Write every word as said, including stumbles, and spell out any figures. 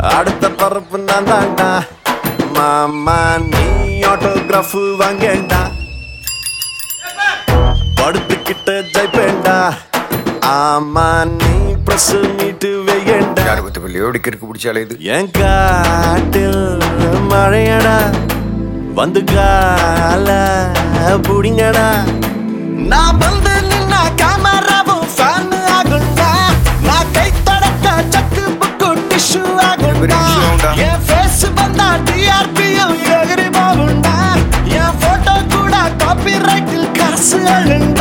அடுத்த பரப்பு நான் தாண்டா மாமா நீ ஆட்டோகிராஃப் வாங்கேண்டா படுத்துக்கிட்ட ஜெயிப்பேண்டா ஆமா நீ பிரஸ் மீட்டு வையேண்டா யாரை பத்தி பள்ளியோ டிக்கெட்டுக்கு பிடிச்சாலே இது என் காட்டில் மழையடா வந்து கால புடிங்கடா நான் வந்து நின்னா கேமராவும் ஃபேன் ஆகுண்டா நான் கை தடக்க சக்கு புக்கு டிஷ்யூ ஆகுண்டா என் ஃபேஸ் வந்தா டிஆர்பியும் எகிரி போகுண்டா என் போட்டோ கூட காப்பி ரைட்டில் காசு அழுண்டா